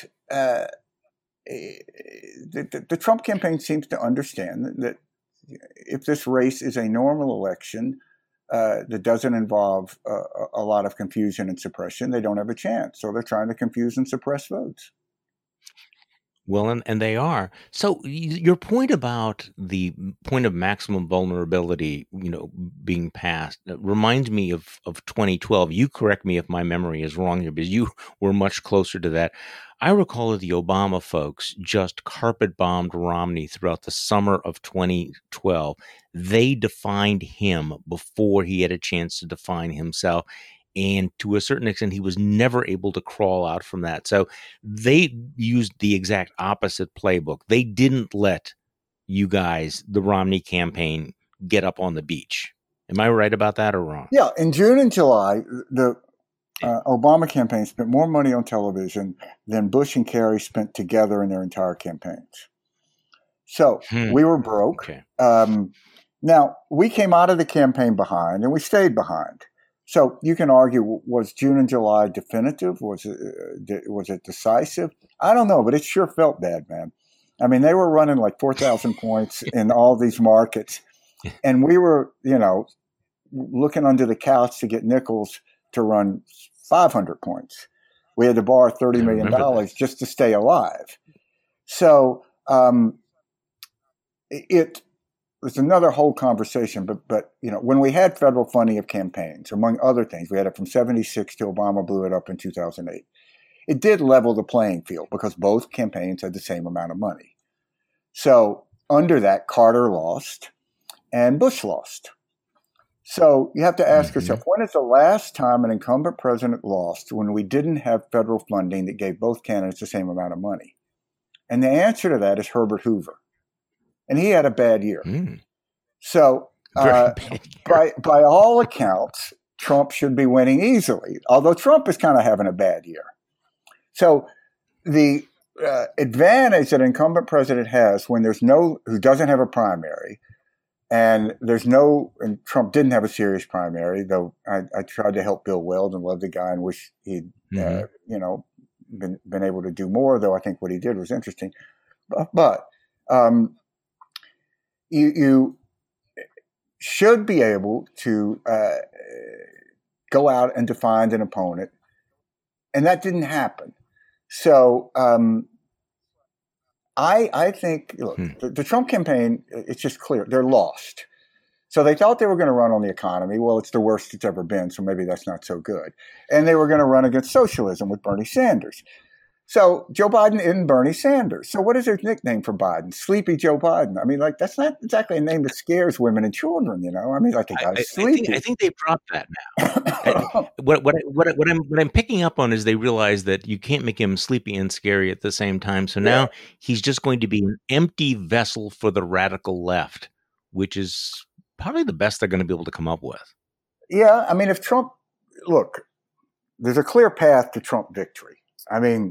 the Trump campaign seems to understand that if this race is a normal election, that doesn't involve a lot of confusion and suppression, they don't have a chance. So they're trying to confuse and suppress votes. Well, and they are. So your point about the point of maximum vulnerability, being passed, reminds me of 2012. You correct me if my memory is wrong here, because you were much closer to that. I recall that the Obama folks just carpet bombed Romney throughout the summer of 2012. They defined him before he had a chance to define himself. And to a certain extent, he was never able to crawl out from that. So they used the exact opposite playbook. They didn't let you guys, the Romney campaign, get up on the beach. Am I right about that or wrong? Yeah. In June and July, the Obama campaign spent more money on television than Bush and Kerry spent together in their entire campaigns. So we were broke. Okay. Now, we came out of the campaign behind, and we stayed behind. So you can argue, was June and July definitive? Was it decisive? I don't know, but it sure felt bad, man. I mean, they were running like 4,000 points in all these markets, and we were, looking under the couch to get Nichols to run 500 points. We had to borrow $30 I million remember that. just to stay alive. So it was another whole conversation. But when we had federal funding of campaigns, among other things, we had it from 76 till Obama blew it up in 2008. It did level the playing field because both campaigns had the same amount of money. So under that, Carter lost and Bush lost. So you have to ask yourself, when is the last time an incumbent president lost when we didn't have federal funding that gave both candidates the same amount of money? And the answer to that is Herbert Hoover. And he had a bad year. So by all accounts, Trump should be winning easily, although Trump is kind of having a bad year. So the advantage that an incumbent president has when who doesn't have a primary, and Trump didn't have a serious primary, though I tried to help Bill Weld and love the guy and wish he'd, been able to do more, though I think what he did was interesting. But you should be able to go out and define an opponent, and that didn't happen. So I think, look, the Trump campaign, it's just clear, they're lost. So they thought they were going to run on the economy. Well, it's the worst it's ever been, so maybe that's not so good. And they were going to run against socialism with Bernie Sanders. So Joe Biden isn't Bernie Sanders. So what is their nickname for Biden? Sleepy Joe Biden. I mean, like, that's not exactly a name that scares women and children, I mean, like, the guy's sleepy. I think they dropped that now. What I'm picking up on is they realize that you can't make him sleepy and scary at the same time. So now he's just going to be an empty vessel for the radical left, which is probably the best they're going to be able to come up with. Yeah, I mean, if Trump, look, there's a clear path to Trump victory. I mean,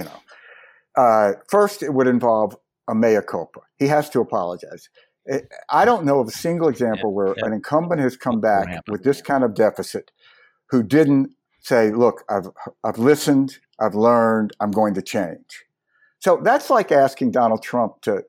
first it would involve a mea culpa. He has to apologize. I don't know of a single example where an incumbent has come back with this kind of deficit who didn't say, look, I've listened, I've learned, I'm going to change. So that's like asking Donald Trump to,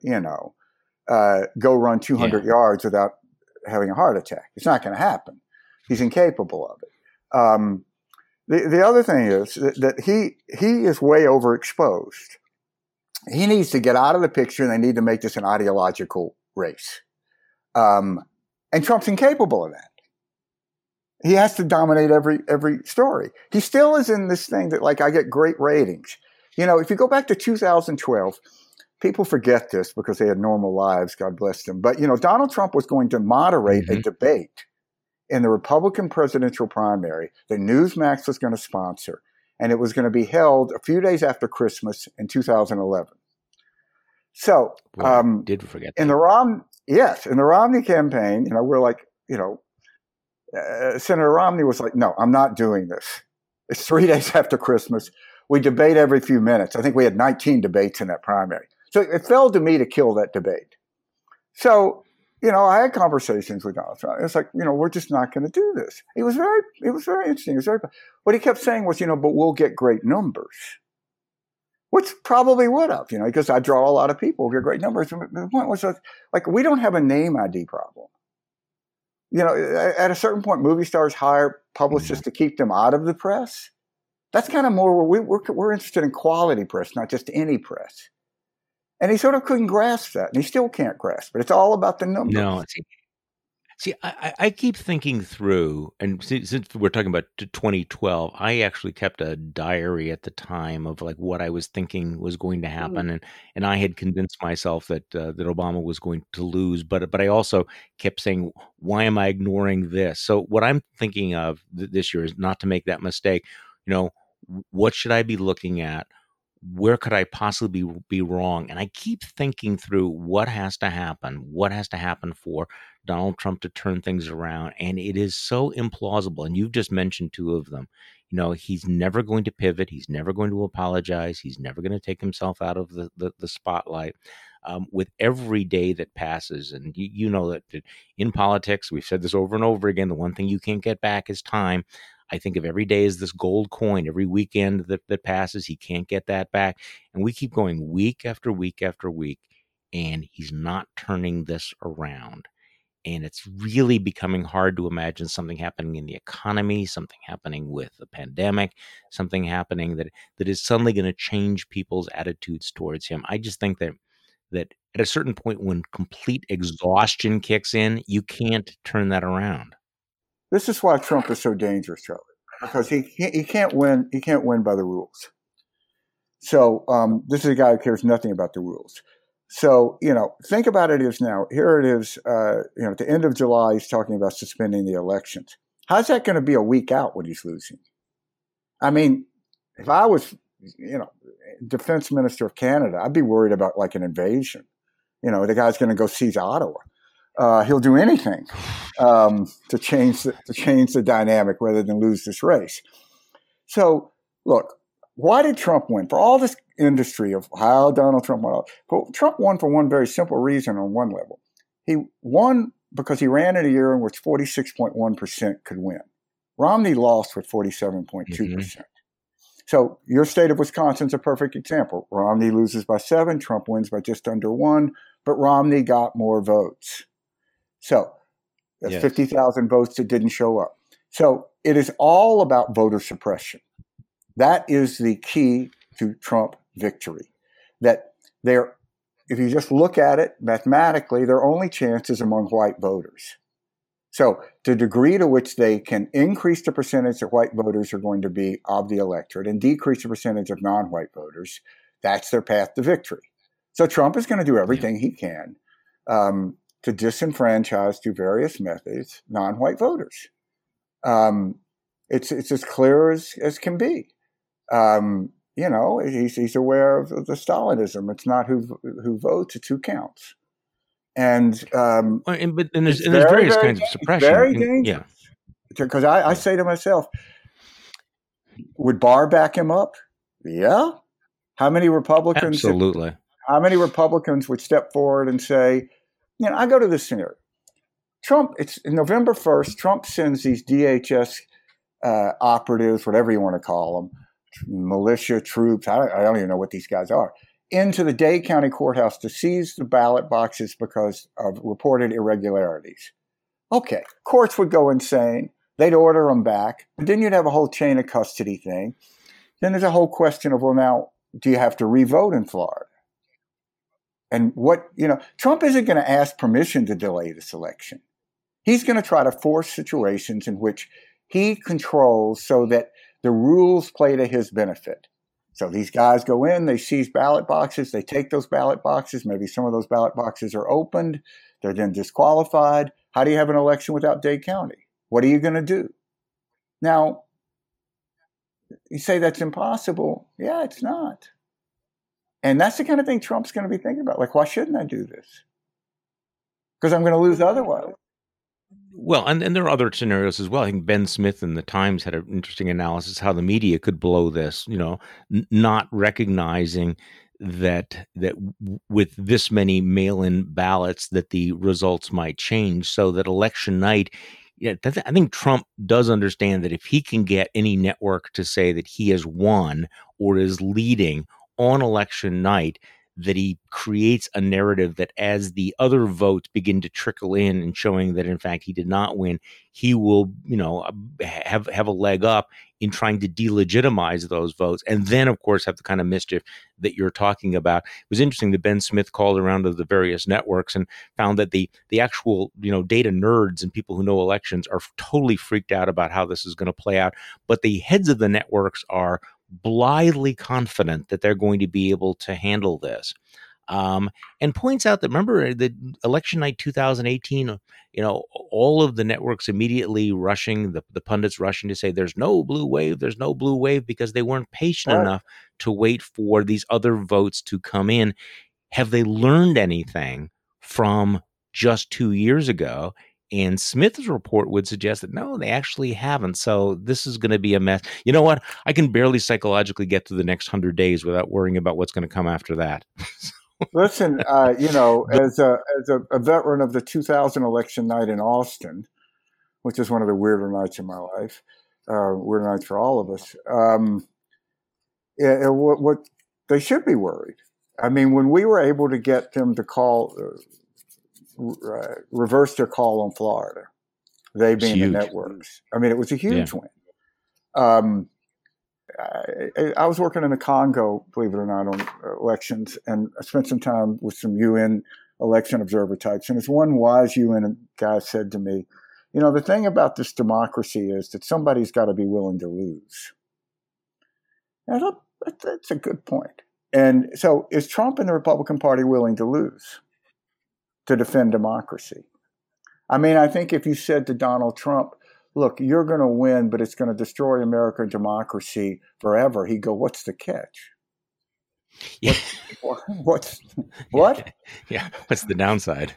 go run 200 yards without having a heart attack. It's not going to happen. He's incapable of it. The other thing is that he is way overexposed. He needs to get out of the picture, and they need to make this an ideological race. And Trump's incapable of that. He has to dominate every story. He still is in this thing that, like, I get great ratings. If you go back to 2012, people forget this because they had normal lives, God bless them. But, Donald Trump was going to moderate a debate in the Republican presidential primary that Newsmax was going to sponsor, and it was going to be held a few days after Christmas in 2011. So, did forget that. In the Romney campaign, we're like, Senator Romney was like, no, I'm not doing this. It's 3 days after Christmas. We debate every few minutes. I think we had 19 debates in that primary. So it fell to me to kill that debate. So, I had conversations with Donald Trump. It's like, we're just not going to do this. It was very interesting. What he kept saying was, but we'll get great numbers, which probably would have, because I draw a lot of people, get great numbers. And the point was, like, we don't have a name ID problem. At a certain point, movie stars hire publicists to keep them out of the press. That's kind of more where we're interested in quality press, not just any press. And he sort of couldn't grasp that, and he still can't grasp it. It's all about the numbers. No, see, I keep thinking through, and since we're talking about 2012, I actually kept a diary at the time of, like, what I was thinking was going to happen, and I had convinced myself that Obama was going to lose, but I also kept saying, why am I ignoring this? So what I'm thinking of this year is not to make that mistake. What should I be looking at? Where could I possibly be wrong? And I keep thinking through what has to happen for Donald Trump to turn things around. And it is so implausible. And you've just mentioned two of them. He's never going to pivot. He's never going to apologize. He's never going to take himself out of the spotlight. with every day that passes. And you know that in politics, we've said this over and over again, the one thing you can't get back is time. I think of every day as this gold coin. Every weekend that passes, he can't get that back. And we keep going week after week after week, and he's not turning this around. And it's really becoming hard to imagine something happening in the economy, something happening with the pandemic, something happening that is suddenly going to change people's attitudes towards him. I just think that at a certain point, when complete exhaustion kicks in, you can't turn that around. This is why Trump is so dangerous, Charlie, because he can't win. He can't win by the rules. So this is a guy who cares nothing about the rules. So, think about it as now. Here it is, at the end of July, he's talking about suspending the elections. How's that going to be a week out when he's losing? I mean, if I was, defense minister of Canada, I'd be worried about like an invasion. The guy's going to go seize Ottawa. He'll do anything to change the dynamic rather than lose this race. So, look, why did Trump win? For all this industry of how Donald Trump won, but Trump won for one very simple reason on one level. He won because he ran in a year in which 46.1% could win. Romney lost with 47.2%. Mm-hmm. So your state of Wisconsin's a perfect example. Romney loses by 7, Trump wins by just under 1, but Romney got more votes. So that's 50,000 votes that didn't show up. So it is all about voter suppression. That is the key to Trump victory. That if you just look at it mathematically, their only chance is among white voters. So the degree to which they can increase the percentage that white voters are going to be of the electorate and decrease the percentage of non-white voters, that's their path to victory. So Trump is going to do everything he can to disenfranchise through various methods non-white voters. It's as clear as can be. He's aware of the Stalinism. It's not who votes; it's who counts. And there's various kinds of suppression. Very dangerous. Because I say to myself, would Barr back him up? Yeah. How many Republicans? Absolutely. How many Republicans would step forward and say, I go to this scenario. Trump. It's November 1st. Trump sends these DHS operatives, whatever you want to call them. Militia troops, I don't even know what these guys are, into the Dade County Courthouse to seize the ballot boxes because of reported irregularities. Okay, courts would go insane. They'd order them back. But then you'd have a whole chain of custody thing. Then there's a whole question of, well, now, do you have to re-vote in Florida? And Trump isn't going to ask permission to delay this election. He's going to try to force situations in which he controls so that the rules play to his benefit. So these guys go in, they seize ballot boxes, they take those ballot boxes, maybe some of those ballot boxes are opened, they're then disqualified. How do you have an election without Dade County? What are you going to do? Now, you say that's impossible. Yeah, it's not. And that's the kind of thing Trump's going to be thinking about. Like, why shouldn't I do this? Because I'm going to lose otherwise. Well, and there are other scenarios as well. I think Ben Smith in the Times had an interesting analysis how the media could blow this, not recognizing that with this many mail-in ballots that the results might change, so that election night, I think Trump does understand that if he can get any network to say that he has won or is leading on election night, that he creates a narrative that as the other votes begin to trickle in and showing that, in fact, he did not win, he will, have a leg up in trying to delegitimize those votes. And then, of course, have the kind of mischief that you're talking about. It was interesting that Ben Smith called around to the various networks and found that the actual, data nerds and people who know elections are totally freaked out about how this is going to play out. But the heads of the networks are blithely confident that they're going to be able to handle this, and points out that, remember, the election night 2018, all of the networks immediately rushing, the pundits rushing to say there's no blue wave, because they weren't patient enough to wait for these other votes to come in. Have they learned anything from just 2 years ago? And Smith's report would suggest that no, they actually haven't. So this is going to be a mess. You know what? I can barely psychologically get through the next 100 days without worrying about what's going to come after that. Listen, as a veteran of the 2000 election night in Austin, which is one of the weirder nights in my life, weird nights for all of us. What they should be worried. I mean, when we were able to get them to reverse their call on Florida, they being the networks. I mean, it was a huge win. I was working in the Congo, believe it or not, on elections, and I spent some time with some UN election observer types. And this one wise UN guy said to me, the thing about this democracy is that somebody's got to be willing to lose. And I thought, that's a good point. And so is Trump and the Republican Party willing to lose to defend democracy? I mean, I think if you said to Donald Trump, look, you're going to win, but it's going to destroy American democracy forever, he'd go, what's the catch? Yeah. What? Yeah. What's the downside?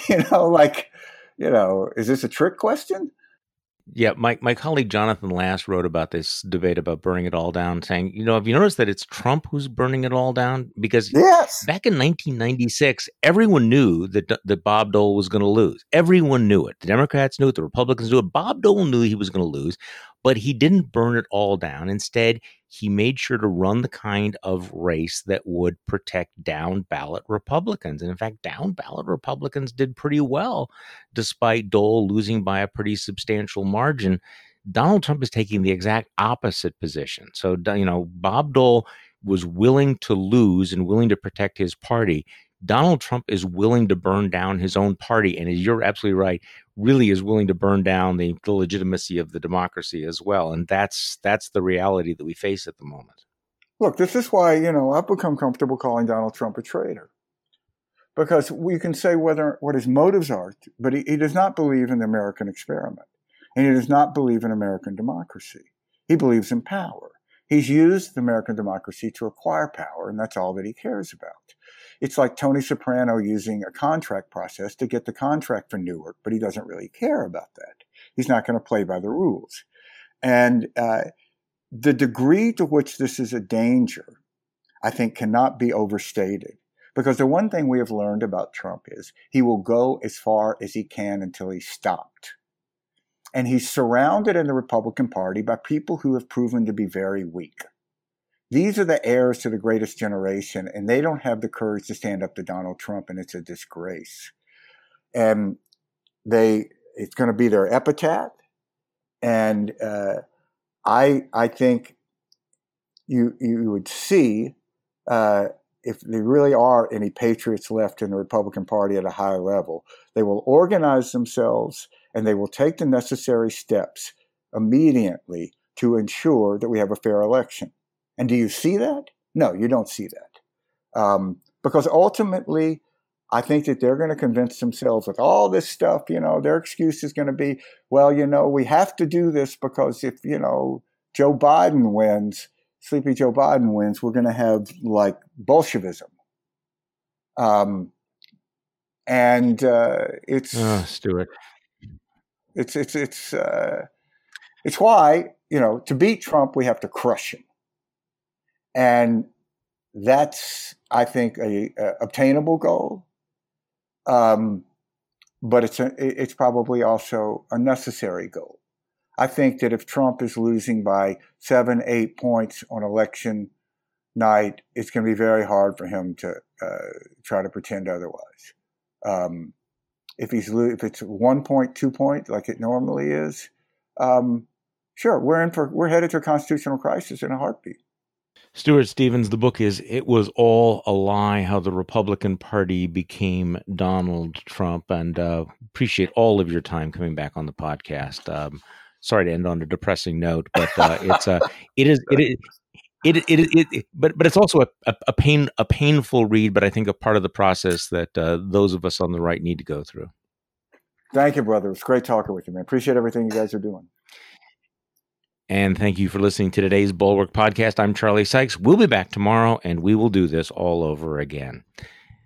Is this a trick question? Yeah, my colleague Jonathan Last wrote about this debate about burning it all down, saying, have you noticed that it's Trump who's burning it all down? Because back in 1996, everyone knew that Bob Dole was going to lose. Everyone knew it. The Democrats knew it. The Republicans knew it. Bob Dole knew he was going to lose, but he didn't burn it all down. Instead, he made sure to run the kind of race that would protect down ballot Republicans. And in fact, down ballot Republicans did pretty well, despite Dole losing by a pretty substantial margin. Donald Trump is taking the exact opposite position. So, Bob Dole was willing to lose and willing to protect his party. Donald Trump is willing to burn down his own party. And you're absolutely right, really is willing to burn down the legitimacy of the democracy as well. And that's the reality that we face at the moment. Look, this is why, I've become comfortable calling Donald Trump a traitor. Because we can say what his motives are, but he does not believe in the American experiment. And he does not believe in American democracy. He believes in power. He's used the American democracy to acquire power, and that's all that he cares about. It's like Tony Soprano using a contract process to get the contract for Newark, but he doesn't really care about that. He's not going to play by the rules. And the degree to which this is a danger, I think, cannot be overstated. Because the one thing we have learned about Trump is he will go as far as he can until he's stopped. And he's surrounded in the Republican Party by people who have proven to be very weak. These are the heirs to the greatest generation, and they don't have the courage to stand up to Donald Trump, and it's a disgrace. And it's going to be their epitaph. And I think you would see if there really are any patriots left in the Republican Party at a high level, they will organize themselves and they will take the necessary steps immediately to ensure that we have a fair election. And do you see that? No, you don't see that. Because ultimately, I think that they're going to convince themselves with all this stuff, their excuse is going to be, well, we have to do this because if, Joe Biden wins, Sleepy Joe Biden wins, we're going to have like Bolshevism. It's Stuart. It's why, to beat Trump, we have to crush him. And that's, I think, a obtainable goal. But it's probably also a necessary goal. I think that if Trump is losing by 7-8 points on election night, it's going to be very hard for him to try to pretend otherwise. If it's 1 point, 2 point, like it normally is, sure, we're headed to a constitutional crisis in a heartbeat. Stuart Stevens, the book is It Was All a Lie, How the Republican Party Became Donald Trump, and appreciate all of your time coming back on the podcast. Sorry to end on a depressing note, but but it's also a painful read, but I think a part of the process that those of us on the right need to go through. Thank you, brother. It's great talking with you, man. Appreciate everything you guys are doing. And thank you for listening to today's Bulwark Podcast. I'm Charlie Sykes. We'll be back tomorrow, and we will do this all over again.